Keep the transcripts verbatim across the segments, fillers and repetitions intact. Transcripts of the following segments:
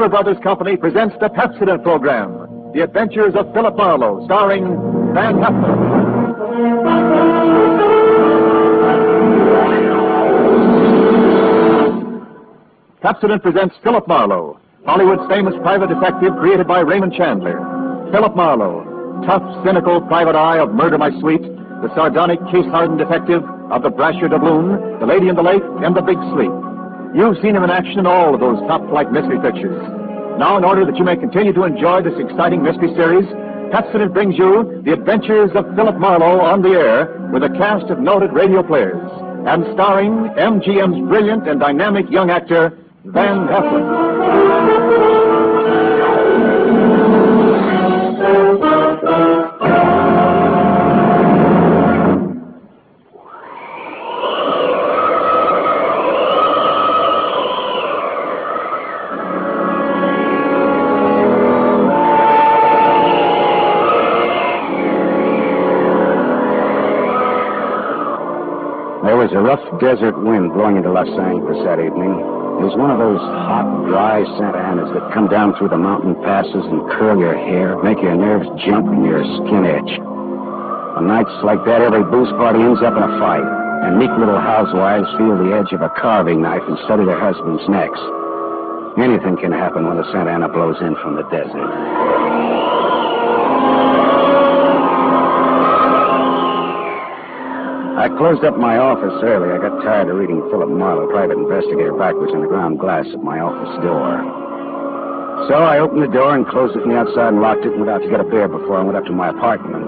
Warner Brothers Company presents the Pepsodent program, The Adventures of Philip Marlowe, starring Van Heflin. Pepsodent presents Philip Marlowe, Hollywood's famous private detective created by Raymond Chandler. Philip Marlowe, tough, cynical private eye of Murder, My Sweet, the sardonic, case-hardened detective of The Brasher Doubloon, The Lady in the Lake, and The Big Sleep. You've seen him in action in all of those top-flight mystery pictures. Now, in order that you may continue to enjoy this exciting mystery series, Pepsodent brings you The Adventures of Philip Marlowe on the air with a cast of noted radio players and starring M G M's brilliant and dynamic young actor, Van Heflin. There was a rough desert wind blowing into Los Angeles that evening. It was one of those hot, dry Santa Anas that come down through the mountain passes and curl your hair, make your nerves jump and your skin itch. On nights like that, every booze party ends up in a fight, and meek little housewives feel the edge of a carving knife instead of their husbands' necks. Anything can happen when the Santa Ana blows in from the desert. I closed up my office early. I got tired of reading Philip Marlowe, private investigator, backwards on the ground glass of my office door. So I opened the door and closed it from the outside and locked it and went out to get a beer before I went up to my apartment.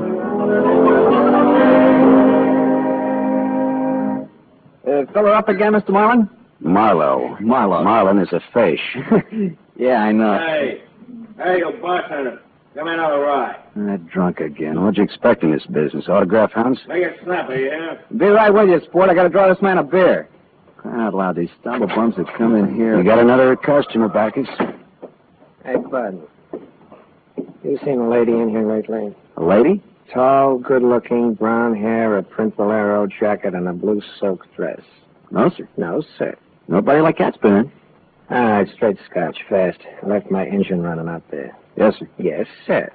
Uh, filler up again, Mister Marlin? Marlowe. Marlowe. Marlin is a fish. Yeah, I know. Hey. Hey, you bartender. Come in on the ride. Uh, drunk again. What'd you expect in this business? Autograph hounds? Make it snappy, yeah? Be right with you, sport. I gotta draw this man a beer. Crying out loud, these stumble bums that come in here. You got another customer, Bacchus? Hey, Bud. You seen a lady in here lately? A lady? Tall, good-looking, brown hair, a print bolero jacket, and a blue silk dress. No, sir. No, sir. Nobody like that's been in. All right, straight scotch, fast. I left my engine running out there. Yes, sir. Yes, sir.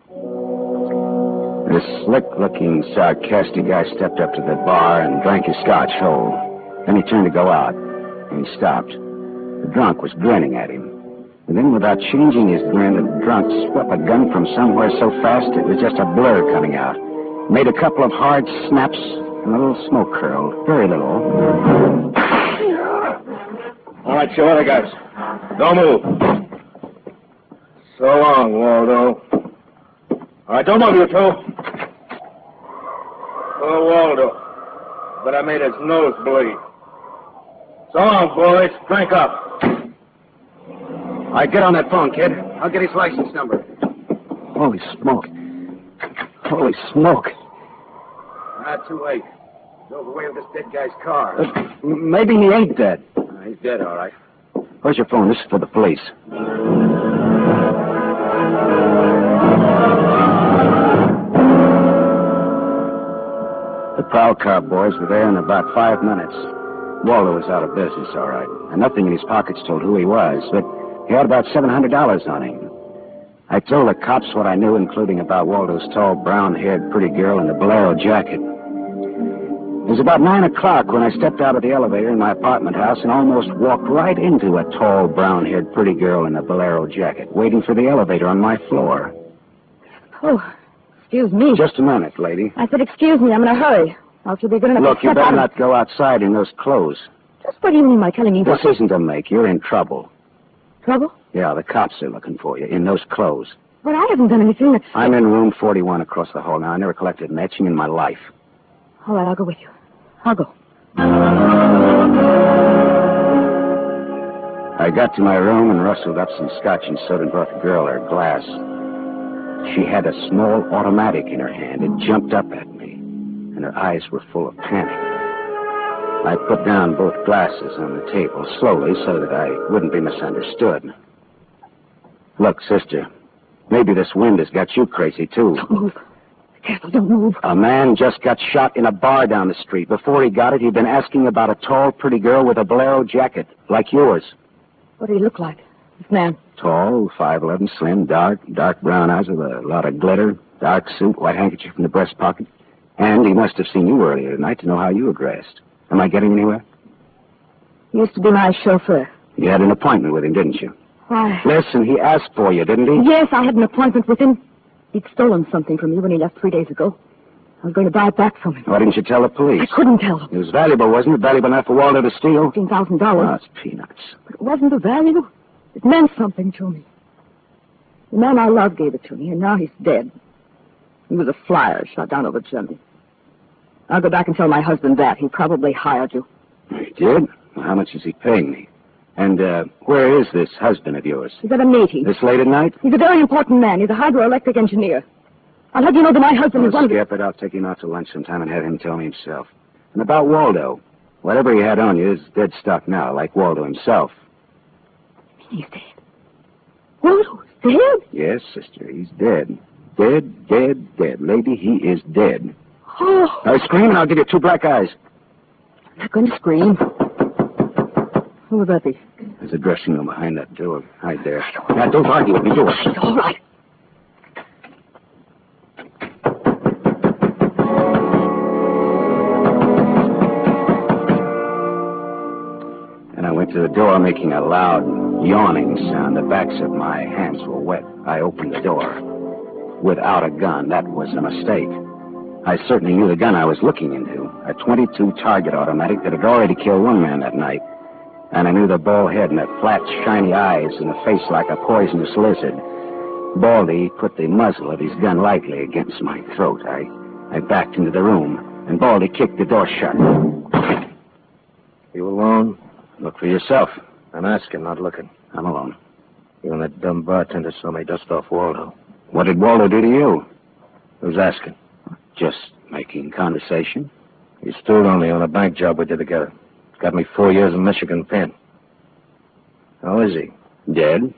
This slick-looking, sarcastic guy stepped up to the bar and drank his scotch whole. Then he turned to go out, and he stopped. The drunk was grinning at him. And then, without changing his grin, the drunk swept a gun from somewhere so fast it was just a blur coming out. Made a couple of hard snaps, and a little smoke curled. Very little. All right, show other guys. Don't move. So long, Waldo. All right, don't move, you two. Oh, Waldo. But I made his nose bleed. So long, boys. Drink up. All right, get on that phone, kid. I'll get his license number. Holy smoke. Holy smoke. Not too late. Drove away with this dead guy's car. Uh, maybe he ain't dead. Uh, he's dead, all right. Where's your phone? This is for the police. The prowl car boys were there in about five minutes. Waldo was out of business, all right. And nothing in his pockets told who he was, but he had about seven hundred dollars on him. I told the cops what I knew, including about Waldo's tall, brown-haired, pretty girl in the bolero jacket. It was about nine o'clock when I stepped out of the elevator in my apartment house and almost walked right into a tall, brown-haired, pretty girl in a bolero jacket, waiting for the elevator on my floor. Oh, excuse me. Just a minute, lady. I said, excuse me, I'm in a hurry. Else you'll be good enough Look, to you step better out. not go outside in those clothes. Just what do you mean by telling me This what? isn't a make. You're in trouble. Trouble? Yeah, the cops are looking for you in those clothes. But I haven't done anything that... I'm in room forty-one across the hall now. I never collected an etching in my life. All right, I'll go with you. I'll go. I got to my room and rustled up some scotch and soda and brought the girl her glass. She had a small automatic in her hand. It jumped up at me, and her eyes were full of panic. I put down both glasses on the table slowly so that I wouldn't be misunderstood. Look, sister, maybe this wind has got you crazy, too. Don't move. Be careful, don't move. A man just got shot in a bar down the street. Before he got it, he'd been asking about a tall, pretty girl with a bolero jacket, like yours. What did he look like? This man. Tall, five eleven, slim, dark, dark brown eyes with a lot of glitter, dark suit, white handkerchief in the breast pocket. And he must have seen you earlier tonight to know how you were dressed. Am I getting anywhere? He used to be my chauffeur. You had an appointment with him, didn't you? Why? Listen, he asked for you, didn't he? Yes, I had an appointment with him. He'd stolen something from me when he left three days ago. I was going to buy it back from him. Why didn't you tell the police? I couldn't tell them. It was valuable, wasn't it? Valuable enough for Waldo to steal? fifteen thousand dollars. Oh, it's peanuts. But it wasn't the value. It meant something to me. The man I loved gave it to me, and now he's dead. He was a flyer shot down over Germany. I'll go back and tell my husband that. He probably hired you. He did? Well, how much is he paying me? And, uh, where is this husband of yours? He's at a meeting. This late at night? He's a very important man. He's a hydroelectric engineer. I'll let you know that my husband Oh, is one of the... skip it. I'll take him out to lunch sometime and have him tell me himself. And about Waldo. Whatever he had on you is dead stock now, like Waldo himself. He's dead. Waldo's dead? Yes, sister, he's dead. Dead, dead, dead. Lady, he is dead. Oh, Now scream and I'll give you two black eyes. I'm not going to scream. Who would that be? There's a dressing room behind that door. Hide there. Now, don't argue with me. Do it. It's all right. And I went to the door making a loud, yawning sound. The backs of my hands were wet. I opened the door. Without a gun, that was a mistake. I certainly knew the gun I was looking into. A twenty-two target automatic that had already killed one man that night. And I knew the bull head and the flat, shiny eyes and the face like a poisonous lizard. Baldy put the muzzle of his gun lightly against my throat. I, I backed into the room, and Baldy kicked the door shut. You alone? Look for yourself. I'm asking, not looking. I'm alone. You and that dumb bartender saw me dust off Waldo. What did Waldo do to you? Who's asking? Just making conversation. He stood on me on a bank job we did together. Got me four years in Michigan pen. How is he? Dead?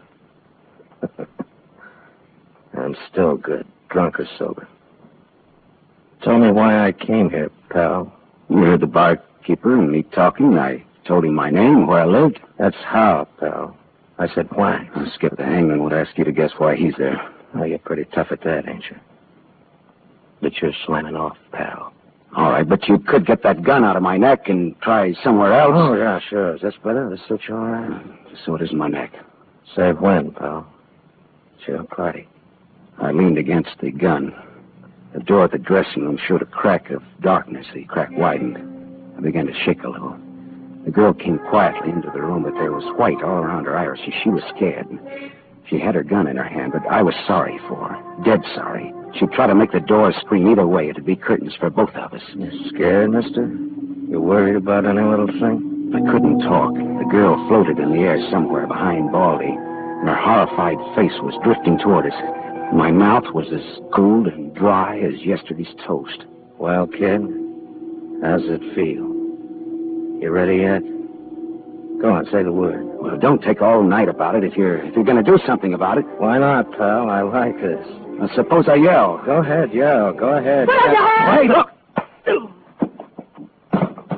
I'm still good, drunk or sober. Tell me why I came here, pal. You heard the barkeeper and me talking. I told him my name, where I lived. That's how, pal. I said why. I'll skip the hangman would ask you to guess why he's there. Oh, you're pretty tough at that, ain't you? But you're slamming off, pal. All right, but you could get that gun out of my neck and try somewhere else. Oh, yeah, sure. Is this better? This suits you all right? So it is my neck. Save when, pal? It's your party. I leaned against the gun. The door at the dressing room showed a crack of darkness. The crack widened. I began to shake a little. The girl came quietly into the room, but there was white all around her iris. She, she was scared. She had her gun in her hand, but I was sorry for her. Dead sorry. She'd try to make the door scream either way. It'd be curtains for both of us. You scared, mister? You worried about any little thing? I couldn't talk. The girl floated in the air somewhere behind Baldy, and her horrified face was drifting toward us. My mouth was as cold and dry as yesterday's toast. Well, kid, how's it feel? You ready yet? Go on, say the word. Well, don't take all night about it if you're if you're going to do something about it. Why not, pal? I like this. Now, suppose I yell. Go ahead, yell. Go ahead. Put up your hands! Hey, look!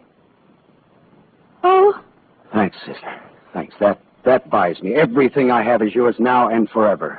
Oh, Thanks, sister. Thanks. That that buys me. Everything I have is yours now and forever.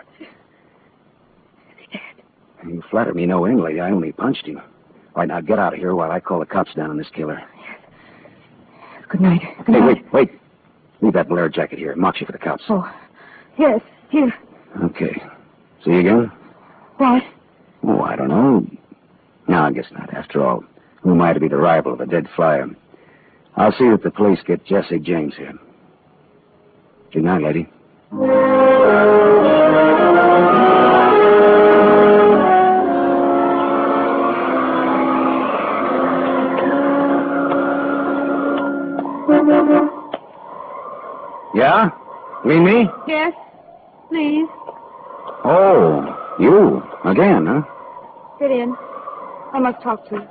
You flatter me no endly. I only punched him. All right, now get out of here while I call the cops down on this killer. good night. Good Hey, night. wait, wait. Leave that Blair jacket here. Marks you for the cops. Oh, yes, here. Okay. See you again? What? Oh, I don't know. No, I guess not. After all, who am I to be the rival of a dead flyer? I'll see that the police get Jesse James here. Good night, lady. Yeah? Mean me? Yes, please. Oh, you. Again, huh? Sit in. I must talk to you.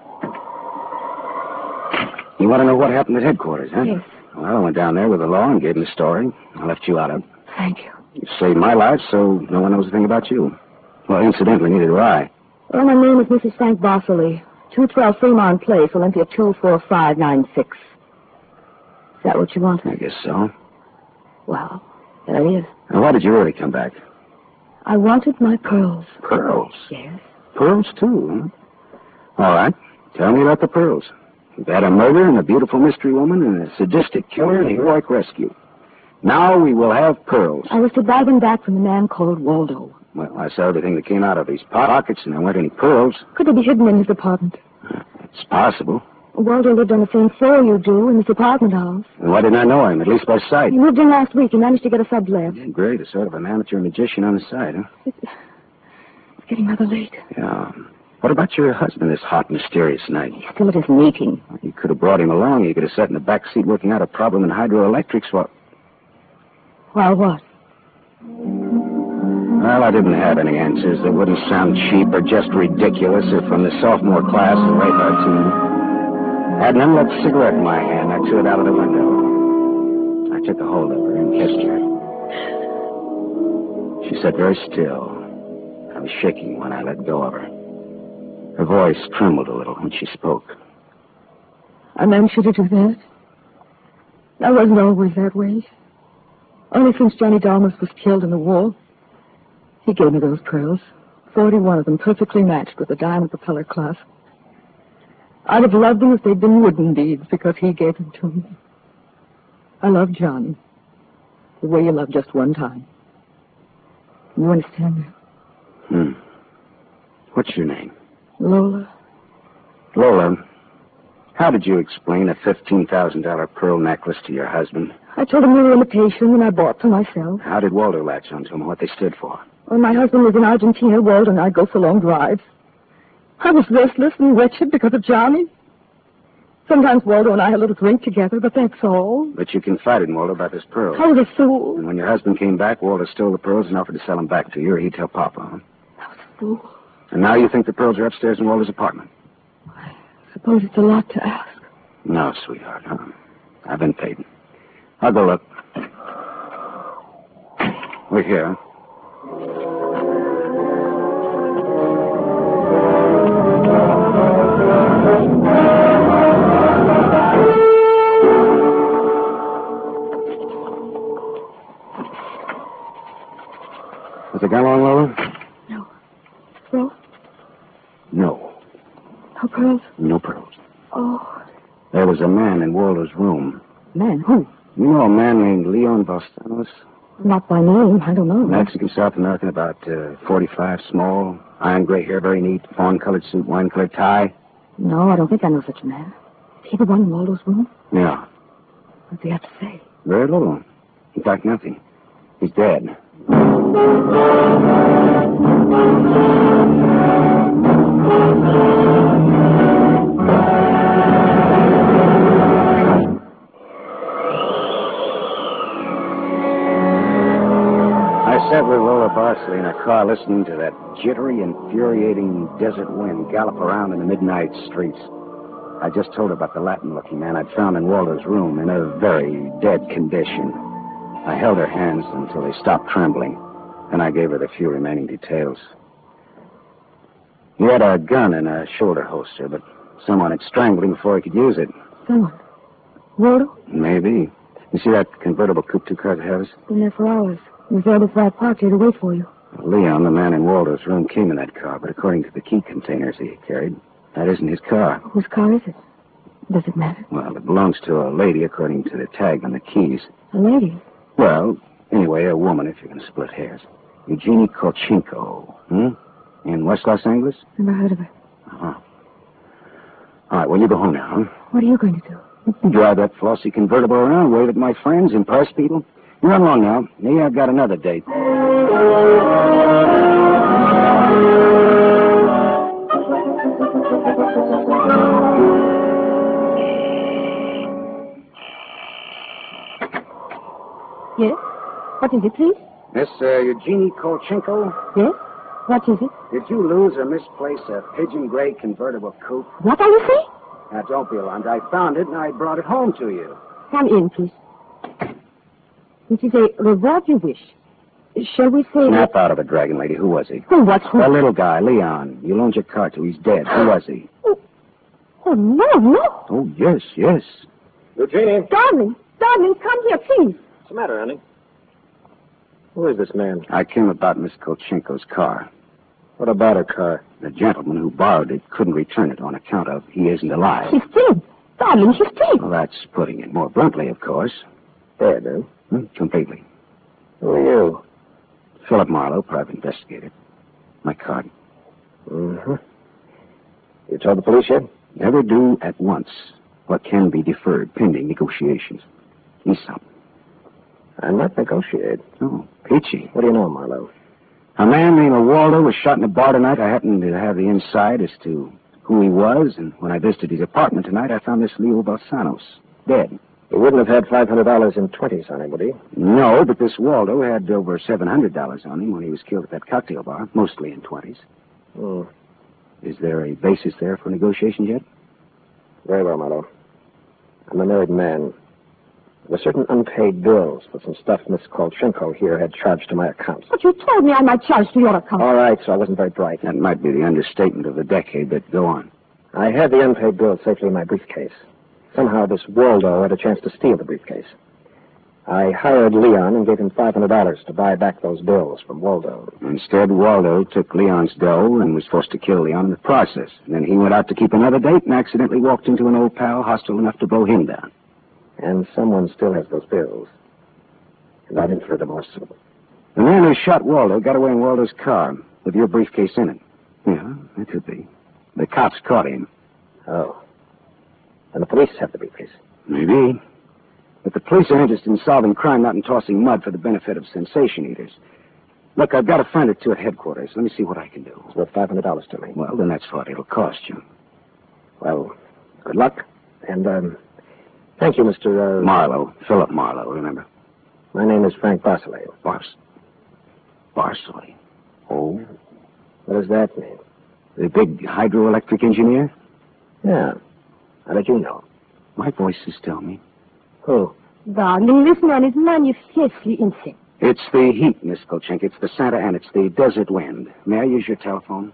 You want to know what happened at headquarters, huh? Yes. Well, I went down there with the law and gave him the story. I left you out of it. Thank you. You saved my life, so no one knows a thing about you. Well, incidentally, neither do I. Well, my name is Missus Frank Bosley. two twelve Fremont Place, Olympia two four five nine six. Is that what you want? I guess so. Well, There he is. Now, why did you really come back? I wanted my pearls. Pearls? Yes. Pearls, too, huh? All right. Tell me about the pearls. You've had a murder and a beautiful mystery woman and a sadistic killer and a heroic rescue. Now we will have pearls. I was to buy them back from a man called Waldo. Well, I saw everything that came out of his pockets, and there weren't any pearls. Could they be hidden in his apartment? It's possible. Waldo lived on the same floor you do in this apartment house. And why didn't I know him, at least by sight? He moved in last week. He managed to get a sublet. Yeah, great. A sort of an amateur magician on the side, huh? It's, it's getting rather late. Yeah. What about your husband this hot, mysterious night? He's still at his meeting. You could have brought him along. You could have sat in the back seat working out a problem in hydroelectrics while... While what? Well, I didn't have any answers that wouldn't sound cheap or just ridiculous if from the sophomore class of radar team. I had an unlit cigarette in my hand. I threw it out of the window. I took a hold of her and kissed her. She sat very still. I was shaking when I let go of her. Her voice trembled a little when she spoke. I meant you to do that. I wasn't always that way. Only since Johnny Dalmas was killed in the war. He gave me those pearls. Forty-one of them perfectly matched with the diamond propeller clasp. I'd have loved them if they'd been wooden beads because he gave them to me. I love Johnny. The way you love just one time. You understand me? Hmm. What's your name? Lola. Lola, how did you explain a fifteen thousand dollars pearl necklace to your husband? I told him they were imitation and I bought for myself. How did Walter latch onto them, what they stood for? When my husband was in Argentina, Walter and I'd go for long drives. I was restless and wretched because of Johnny. Sometimes Waldo and I had a little drink together, but that's all. But you confided in Walter about this pearl. I was a fool. And when your husband came back, Walter stole the pearls and offered to sell them back to you, or he'd tell Papa, huh? I was a fool. And now you think the pearls are upstairs in Walter's apartment? I suppose it's a lot to ask. No, sweetheart, huh? I've been paid. I'll go look. We're here, huh? Has it gone long, Lola? No. No? No. No pearls? No pearls. Oh. There was a man in Walter's room. Man, who? You know a man named Leon Vostanos? Not by name. I don't know. Mexican, South American, about uh, forty-five, small, iron gray hair, very neat, fawn-colored suit, wine-colored tie. No, I don't think I know such a man. Is he the one in Waldo's room? Yeah. What do you have to say? Very little. In fact, nothing. He's dead. I sat with Lola Barsley in a car listening to that jittery, infuriating desert wind gallop around in the midnight streets. I just told her about the Latin-looking man I'd found in Walter's room in a very dead condition. I held her hands until they stopped trembling. Then I gave her the few remaining details. He had a gun in a shoulder holster, but someone had strangled him before he could use it. Someone? Waldo? Maybe. You see that convertible coupe two cars ahead of us? Been there for hours. He was there before I parked here to wait for you. Leon, the man in Waldo's room, came in that car, but according to the key containers he carried, that isn't his car. Whose car is it? Does it matter? Well, it belongs to a lady according to the tag on the keys. A lady? Well, anyway, a woman, if you're going to split hairs. Eugenie Kolchenko, hmm? In West Los Angeles? Never heard of her. Uh-huh. All right, well, you go home now, huh? What are you going to do? Drive that flossy convertible around, wave at my friends, impress people. You run along now. Me, I've got another date. Yes? What is it, please? Miss uh, Eugenie Kolchenko, Yes? What is it? did you lose or misplace a pigeon gray convertible coupe? What are you saying? Now, don't be alarmed. I found it, and I brought it home to you. Come in, please. This is a reward you wish. Shall we say... Snap out of it, Dragon Lady. Who was he? Who, what, who? A little guy, Leon. You loaned your car to. He's dead. Who was he? Oh, oh, no, no. Oh, yes, yes. Eugenie. Darling, darling, come here, please. What's the matter, honey? Who is this man? I came about Miss Kolchenko's car. What about her car? The gentleman who borrowed it couldn't return it on account of he isn't alive. She's dead. Darling, she's dead. Well, that's putting it more bluntly, of course. Dead, huh? Hmm, completely. Who are you? Philip Marlowe, private investigator. My card. Mm-hmm. You told the police yet? Never do at once what can be deferred pending negotiations. He's something. I'm not negotiating. Oh, peachy. What do you know, Marlowe? A man named Waldo was shot in a bar tonight. I happened to have the inside as to who he was, and when I visited his apartment tonight, I found this Leo Balsanos dead. He wouldn't have had five hundred dollars in twenties on him, would he? No, but this Waldo had over seven hundred dollars on him when he was killed at that cocktail bar, mostly in twenties. Hmm. Is there a basis there for negotiations yet? Very well, Marlowe. I'm a married man. There were certain unpaid bills for some stuff Miss Kolchenko here had charged to my account. But you told me I might charge to your account. All right, so I wasn't very bright. That might be the understatement of the decade, but go on. I had the unpaid bills safely in my briefcase. Somehow this Waldo had a chance to steal the briefcase. I hired Leon and gave him five hundred dollars to buy back those bills from Waldo. Instead, Waldo took Leon's dough and was forced to kill Leon in the process. And then he went out to keep another date and accidentally walked into an old pal hostile enough to blow him down. And someone still has those bills. And I didn't further more. The man who shot Waldo got away in Waldo's car with your briefcase in it. Yeah, that could be. The cops caught him. Oh. And the police have the briefcase. Maybe. But the police are interested in solving crime, not in tossing mud for the benefit of sensation eaters. Look, I've got a friend or two at headquarters. Let me see what I can do. It's worth five hundred dollars to me. Well, then that's what it'll cost you. Well, good luck. And, um, thank you, Mister Uh, Marlowe. Philip Marlowe, remember? My name is Frank Barcelay. Bars... Barcelay. Oh? What does that mean? The big hydroelectric engineer? Yeah. How did you know? My voices tell me. Who? Darling, this man is manifestly insane. It's the heat, Miss Kolchenko. It's the Santa and it's the desert wind. May I use your telephone?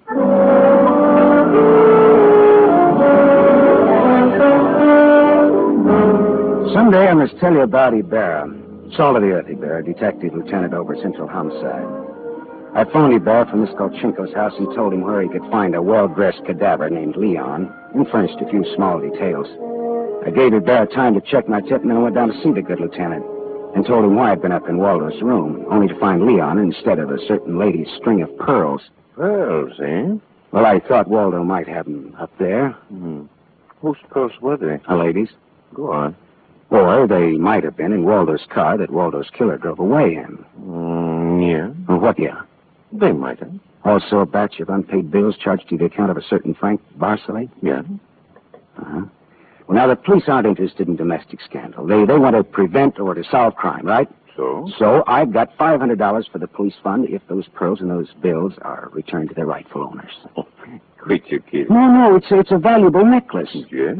Someday I must tell you about Ibarra. Salt of the earth, Ibarra, detective lieutenant over Central Homicide. I phoned Ibarra from Miss Kolchenko's house and told him where he could find a well-dressed cadaver named Leon and furnished a few small details. I gave Ibarra time to check my tip and then I went down to see the good lieutenant and told him why I'd been up in Waldo's room, only to find Leon instead of a certain lady's string of pearls. Pearls, eh? Well, I thought Waldo might have them up there. Hmm. Whose pearls were they? A lady's. Go on. Or they might have been in Waldo's car that Waldo's killer drove away in. Mm, yeah. Well, what, yeah? They might have. Also a batch of unpaid bills charged to the account of a certain Frank Barcelay? Yeah. Uh-huh. Well, now, the police aren't interested in domestic scandal. They they want to prevent or to solve crime, right? So? So I've got five hundred dollars for the police fund if those pearls and those bills are returned to their rightful owners. Oh, quit your kidding. No, no, it's, it's a valuable necklace. Yeah?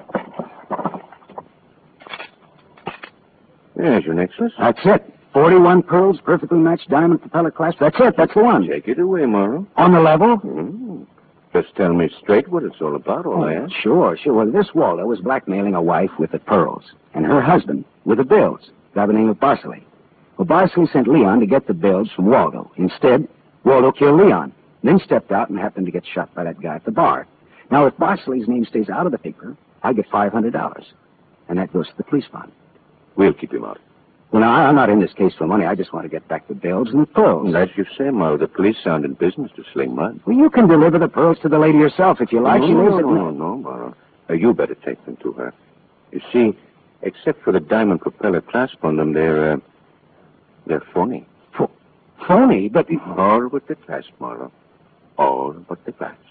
There's your necklace. That's it. forty-one pearls, perfectly matched diamond propeller clasp. That's it. That's the one. Take it away, Morrow. On the level? Mm. Just tell me straight what it's all about, all I ask. Sure, sure. Well, this Waldo was blackmailing a wife with the pearls, and her husband with the bills, by the name of Barcelay. Well, Barcelay sent Leon to get the bills from Waldo. Instead, Waldo killed Leon, then stepped out and happened to get shot by that guy at the bar. Now, if Barcelay's name stays out of the paper, I get five hundred dollars, and that goes to the police fund. We'll keep him out. Well, now, I'm not in this case for money. I just want to get back the bills and the pearls. As you say, Morrow, the police aren't in business to sling mud. Well, you can deliver the pearls to the lady yourself if you like. No, She no, lives no, at... no, no, Morrow. Uh, you better take them to her. You see, except for the diamond propeller clasp on them, they're, uh, they're phony. Ph- phony? But... All but the clasp, Morrow. All but the clasp.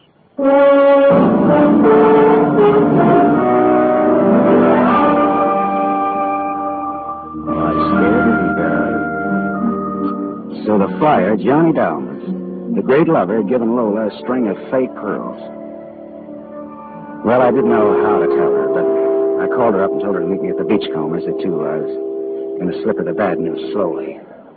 I scared of Ibarra. So the flyer, Johnny Dalmas, the great lover, had given Lola a string of fake pearls. Well, I didn't know how to tell her, but I called her up and told her to meet me at the Beachcombers at two. I was going to slip her the bad news slowly.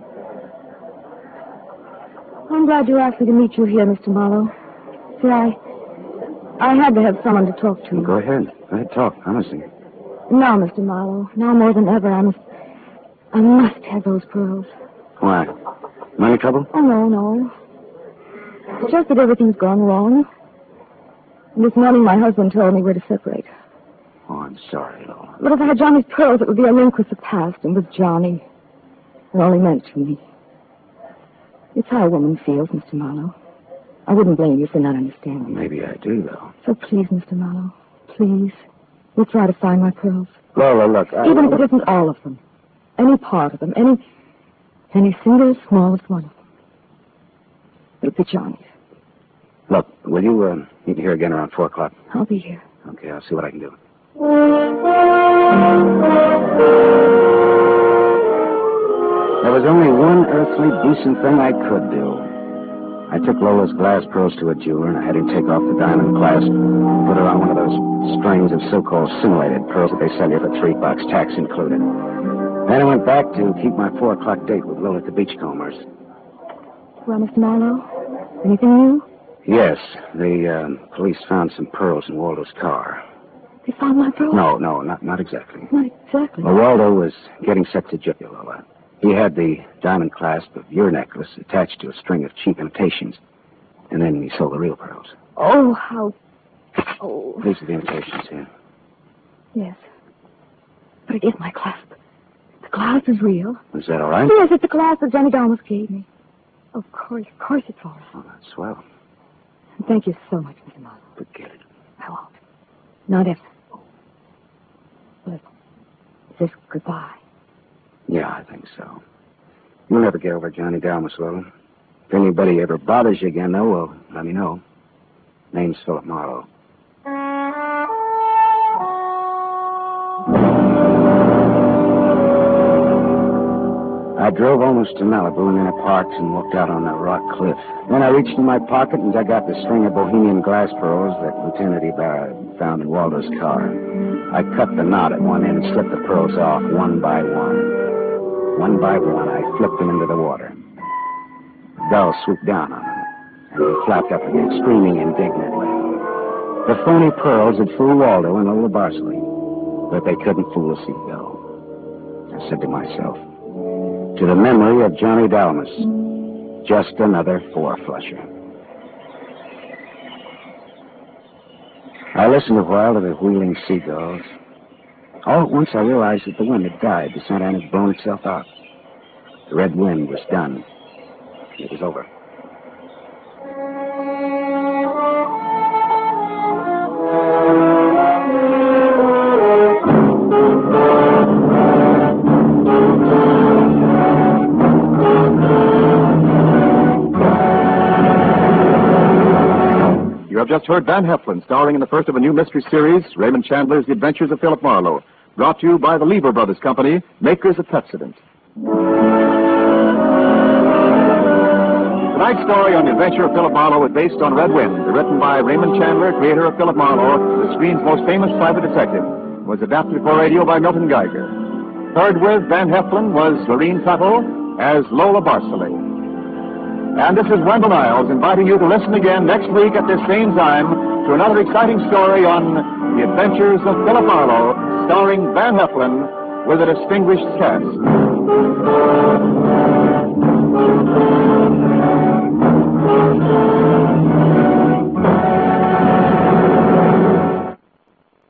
I'm glad you asked me to meet you here, Mister Marlowe. See, I... I had to have someone to talk to. Go ahead. Go ahead, talk. Honestly. Now, Mister Marlowe, now more than ever, I must... I must have those pearls. Why? Money trouble? Oh, no, no. It's just that everything's gone wrong. And this morning my husband told me we're to separate. Oh, I'm sorry, Lola. But if I had Johnny's pearls, it would be a link with the past, and with Johnny. It only meant to me. It's how a woman feels, Mister Marlowe. I wouldn't blame you for not understanding. Maybe I do, though. So please, Mister Marlowe, please, we'll try to find my pearls. Lola, look, I... Even if it isn't all of them. Any part of them. Any... Any single smallest one of them. It'll be Johnny's. Look, will you uh, meet me here again around four o'clock? I'll be here. Okay, I'll see what I can do. There was only one earthly decent thing I could do. I took Lola's glass pearls to a jeweler, and I had him take off the diamond clasp, put her on one of those strings of so-called simulated pearls that they sell you for three bucks, tax included. Then I went back to keep my four o'clock date with Lola at the Beachcombers. Well, Mister Marlowe, anything new? Yes, the um, police found some pearls in Waldo's car. They found my pearls? No, no, not not exactly. Not exactly. Well, Waldo was getting set to jail, Lola. He had the diamond clasp of your necklace attached to a string of cheap imitations, and then he sold the real pearls. Oh, how... Oh. These are the imitations here. Yes. But it is my clasp. The clasp is real. Is that all right? Yes, it's the clasp that Johnny Dalmas gave me. Of course, of course it's all right. Oh, that's swell. Thank you so much, Mister Marlowe. Forget it. I won't. Not ever. Well, is this goodbye? Yeah, I think so. You'll never get over Johnny Dalmas, Lola. If anybody ever bothers you again, though, well, let me know. Name's Philip Marlowe. I drove almost to Malibu and then I parked and walked out on a rock cliff. Then I reached in my pocket and dug out the string of Bohemian glass pearls that Lieutenant Ibarra found in Waldo's car. I cut the knot at one end and slipped the pearls off one by one. One by one, I flipped them into the water. The gull swooped down on them, and they flapped up again, screaming indignantly. The phony pearls had fooled Waldo and Lola Barsley, but they couldn't fool a seagull. I said to myself, to the memory of Johnny Dalmas, just another four-flusher. I listened a while to the wheeling seagulls. All at once I realized that the wind had died. The Santa Ana had blown itself out. The red wind was done. It was over. You have just heard Van Heflin starring in the first of a new mystery series, Raymond Chandler's The Adventures of Philip Marlowe, brought to you by the Lever Brothers Company, makers of Pepsodent. Tonight's story on The Adventure of Philip Marlowe is based on Red Wind, written by Raymond Chandler, creator of Philip Marlowe, the screen's most famous private detective. It was adapted for radio by Milton Geiger. Heard with Van Heflin was Lorene Tuttle as Lola Barsley. And this is Wendell Niles inviting you to listen again next week at this same time to another exciting story on The Adventures of Philip Marlowe, starring Van Heflin with a distinguished cast.